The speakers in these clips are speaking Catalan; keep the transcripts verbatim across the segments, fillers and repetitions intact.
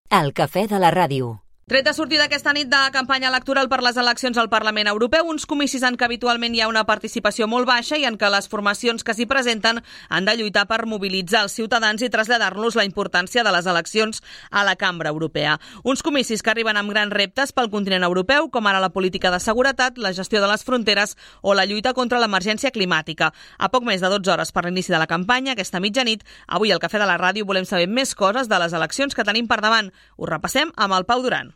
El cafè de la ràdio. Tret de sortir d'aquesta nit de campanya electoral per les eleccions al Parlament Europeu, uns comicis en què habitualment hi ha una participació molt baixa i en què les formacions que s'hi presenten han de lluitar per mobilitzar els ciutadans i traslladar-los la importància de les eleccions a la Cambra Europea. Uns comicis que arriben amb grans reptes pel continent europeu, com ara la política de seguretat, la gestió de les fronteres o la lluita contra l'emergència climàtica. A poc més de dotze hores per l'inici de la campanya, aquesta mitjanit, avui al Cafè de la Ràdio volem saber més coses de les eleccions que tenim per davant. Ho repassem amb el Pau Duran.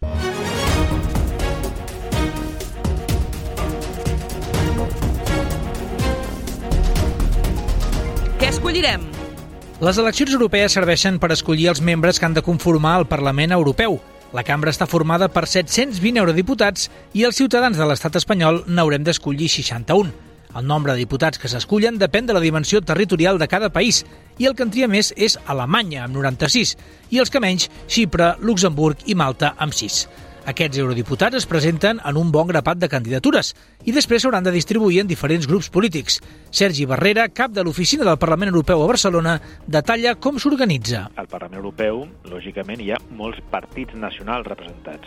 Què escollirem? Les eleccions europees serveixen per escollir els membres que han de conformar el Parlament Europeu. La cambra està formada per set-cents vint eurodiputats i els ciutadans de l'estat espanyol n'haurem d'escollir seixanta-un. El nombre de diputats que s'escullen depèn de la dimensió territorial de cada país i el que en tria més és Alemanya, amb noranta-sis, i els que menys, Xipre, Luxemburg i Malta, amb sis. Aquests eurodiputats es presenten en un bon grapat de candidatures i després s'hauran de distribuir en diferents grups polítics. Sergi Barrera, cap de l'Oficina del Parlament Europeu a Barcelona, detalla com s'organitza. Al Parlament Europeu, lògicament, hi ha molts partits nacionals representats.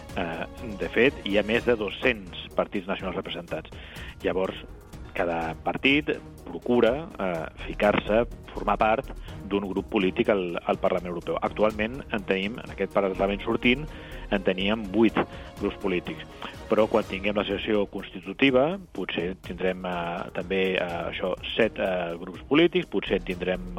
De fet, hi ha més de dos-cents partits nacionals representats. Llavors, cada partit procura eh, ficar-se, formar part d'un grup polític al, al Parlament Europeu. Actualment en tenim, en aquest Parlament sortint, en teníem vuit grups polítics. Però quan tinguem la sessió constitutiva, potser tindrem eh, també eh, això set eh, grups polítics, potser en tindrem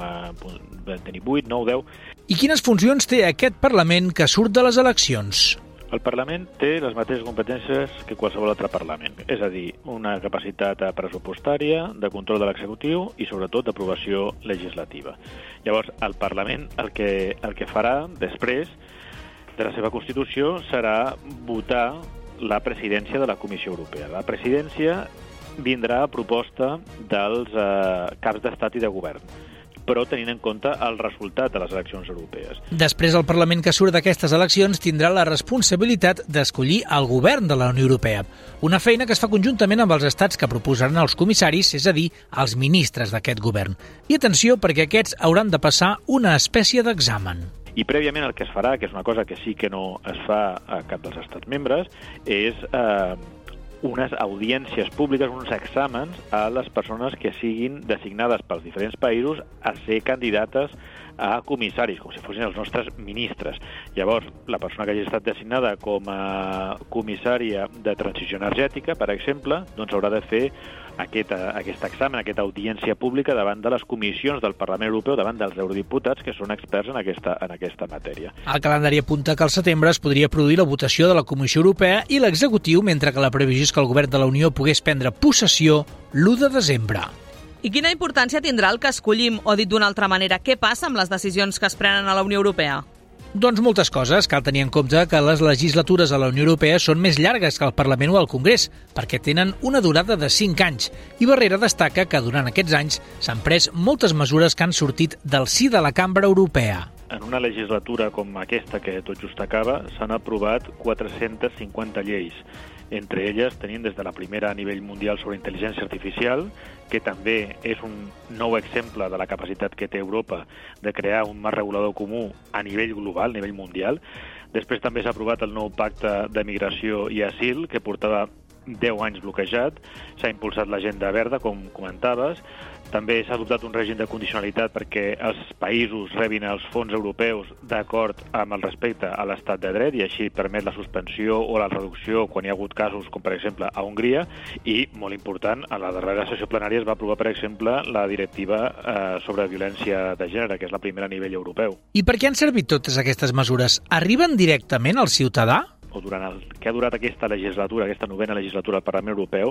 eh, tenir vuit, nou, deu. I quines funcions té aquest Parlament que surt de les eleccions? El Parlament té les mateixes competències que qualsevol altre Parlament, és a dir, una capacitat pressupostària, de control de l'executiu i, sobretot, d'aprovació legislativa. Llavors, el Parlament el que, el que farà després de la seva Constitució serà votar la presidència de la Comissió Europea. La presidència vindrà a proposta dels eh, caps d'estat i de govern, però tenint en compte el resultat de les eleccions europees. Després, el Parlament que surt d'aquestes eleccions tindrà la responsabilitat d'escollir el govern de la Unió Europea, una feina que es fa conjuntament amb els estats que proposaran els comissaris, és a dir, els ministres d'aquest govern. I atenció, perquè aquests hauran de passar una espècie d'examen. I prèviament el que es farà, que és una cosa que sí que no es fa a cap dels estats membres, és eh, unes audiències públiques, uns exàmens a les persones que siguin designades pels diferents països a ser candidates a comissaris, com si fossin els nostres ministres. Llavors, la persona que hagi estat designada com a comissària de transició energètica, per exemple, doncs haurà de fer aquest, aquest examen, aquesta audiència pública davant de les comissions del Parlament Europeu, davant dels eurodiputats que són experts en aquesta, en aquesta matèria. El calendari apunta que al setembre es podria produir la votació de la Comissió Europea i l'executiu, mentre que la previsió és que el govern de la Unió pogués prendre possessió l'u de desembre. I quina importància tindrà el que escollim, o dit d'una altra manera, què passa amb les decisions que es prenen a la Unió Europea? Doncs moltes coses. Cal tenir en compte que les legislatures a la Unió Europea són més llargues que el Parlament o el Congrés, perquè tenen una durada de cinc anys. I Barrera destaca que durant aquests anys s'han pres moltes mesures que han sortit del si de la Cambra Europea. En una legislatura com aquesta que tot just acaba, s'han aprovat quatre-centes cinquanta lleis. Entre elles tenim des de la primera a nivell mundial sobre intel·ligència artificial, que també és un nou exemple de la capacitat que té Europa de crear un marc regulador comú a nivell global, a nivell mundial. Després també s'ha aprovat el nou pacte de migració i asil, que portava deu anys bloquejat. S'ha impulsat l'agenda verda, com comentaves. També s'ha adoptat un règim de condicionalitat perquè els països rebin els fons europeus d'acord amb el respecte a l'estat de dret i així permet la suspensió o la reducció quan hi ha hagut casos com per exemple a Hongria i, molt important, a la darrera sessió plenària es va aprovar per exemple la directiva eh, sobre violència de gènere, que és la primera a nivell europeu. I per què han servit totes aquestes mesures? Arriben directament al ciutadà? O durant el que ha durat aquesta legislatura, aquesta novena legislatura al Parlament Europeu,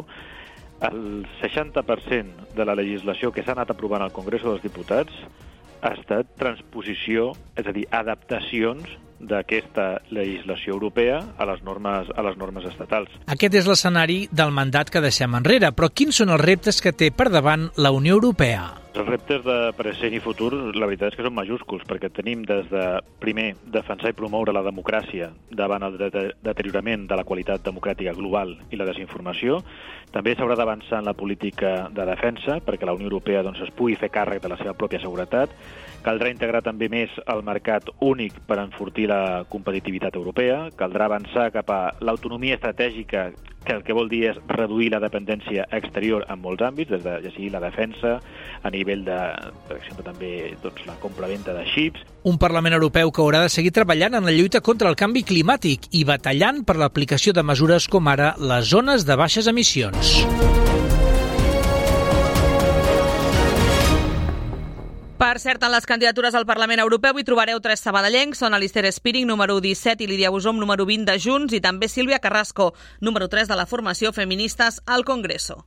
el seixanta per cent de la legislació que s'ha anat aprovant al Congrés dels Diputats ha estat transposició, és a dir, adaptacions d'aquesta legislació europea a les normes, a les normes estatals. Aquest és l'escenari del mandat que deixem enrere, però quins són els reptes que té per davant la Unió Europea? Els reptes de present i futur, la veritat és que són majúsculs, perquè tenim des de, primer, defensar i promoure la democràcia davant el deteriorament de la qualitat democràtica global i la desinformació. També s'haurà d'avançar en la política de defensa, perquè la Unió Europea doncs, es pugui fer càrrec de la seva pròpia seguretat. Caldrà integrar també més el mercat únic per enfortir la competitivitat europea. Caldrà avançar cap a l'autonomia estratègica, que el que vol dir és reduir la dependència exterior en molts àmbits, des de ja sigui la defensa, a nivell de, per exemple, també doncs, la compra-venta de xips. Un Parlament Europeu que haurà de seguir treballant en la lluita contra el canvi climàtic i batallant per l'aplicació de mesures com ara les zones de baixes emissions. Per cert, en les candidatures al Parlament Europeu hi trobareu tres sabadellencs, són Alistair Spiring, número disset, i Lídia Busom, número vint de Junts, i també Sílvia Carrasco, número tres de la formació Feministes al Congreso.